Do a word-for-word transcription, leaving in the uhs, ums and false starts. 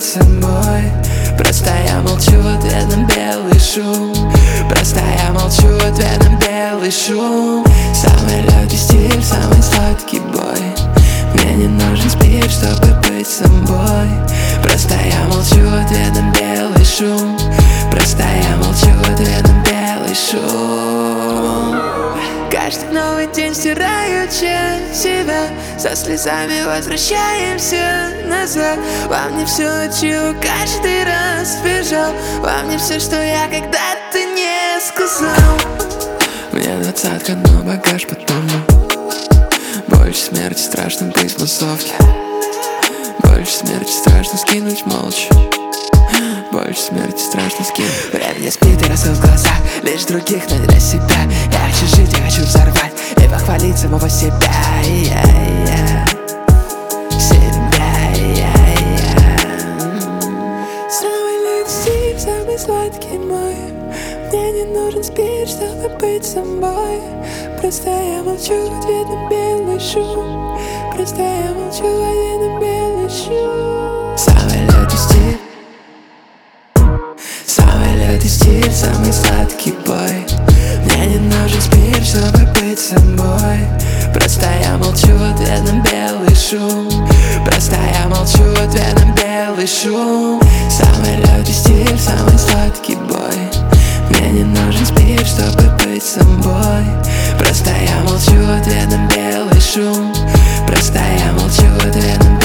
быть собой. Просто я молчу в ответ на белый шум. Просто я молчу в ответ на белый шум. Самый легкий стиль, самый сладкий бой. Мне не нужен спирт, чтобы быть собой. Просто я молчу в ответ на белый шум. Просто я молчу в ответ на белый шум. Каждый новый день стираю часть себя. Со слезами возвращаемся назад. Во мне все, чего каждый раз бежал. Во мне все, что я когда-то не сказал. Мне двадцатка, но багаж потом. Больше смерти страшно быть в массовке. Больше смерти страшно скинуть молча. Больше смерти страшно скинуть. Время не спит и росла в глазах лишь других, но не для себя. Я хочу жить, я хочу взорвать и похвалить самого себя. Yeah, yeah. Себя, yeah, yeah. Самый легкий стиль, самый сладкий мой. Мне не нужен спирт, чтобы быть собой. Просто я молчу в ответ на белый шум. Просто я молчу в ответ на белый шум. Самый легкий стиль, самый легкий стиль, самый сладкий бой. Мне не нужен спирт, чтобы быть собой. Просто я молчу в ответ на белый шум. Просто я молчу в ответ на белый шум. Самый легкий стиль, самый сладкий бой. Мне не нужен спирт, чтобы быть собой. Просто я молчу в ответ на белый шум. Просто я молчу в ответ на белый шум.